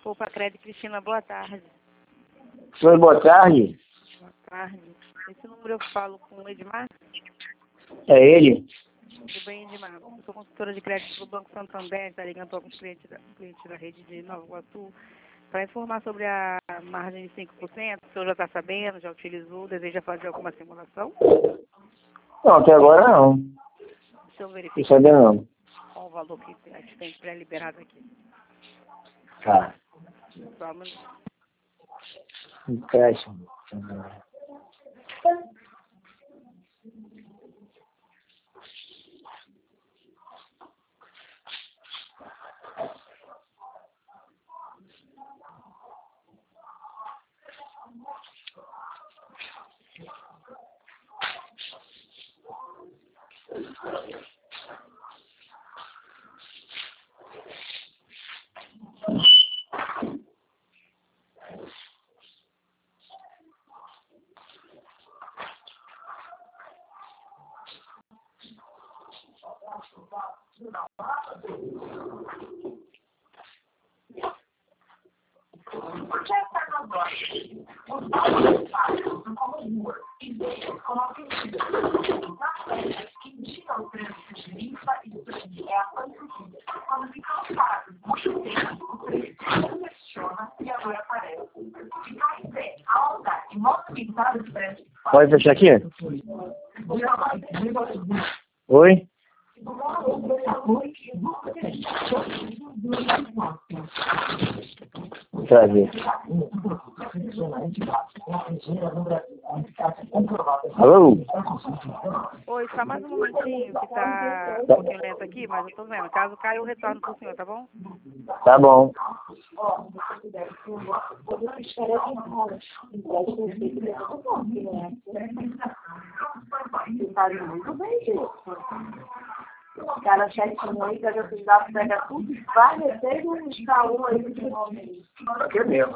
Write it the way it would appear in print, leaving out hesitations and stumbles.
Poupa Crédito, Cristina, boa tarde. Oi, boa tarde. Boa tarde. Esse número eu falo com o Edmar? É ele? Tudo bem, Edmar? Eu sou consultora de crédito do Banco Santander, está ligando para alguns clientes da rede de Nova Iguaçu, para informar sobre a margem de 5%. O senhor já está sabendo, já utilizou, deseja fazer alguma simulação? Não, até agora não. Deixa eu Não verificar sabia não. qual o valor que a gente tem pré-liberado aqui. Tá. Só um minuto. Empréstimo. Pode fechar aqui? Oi? Prazer. Alô? Oi, só mais um momentinho, que tá um pouquinho lento aqui, mas eu tô vendo. Caso caia, eu retorno pro senhor, tá bom? Tá bom. Cara, chatinho aí, que eu precisava pegar tudo, vai meter um escalão aí. Aqui é mesmo.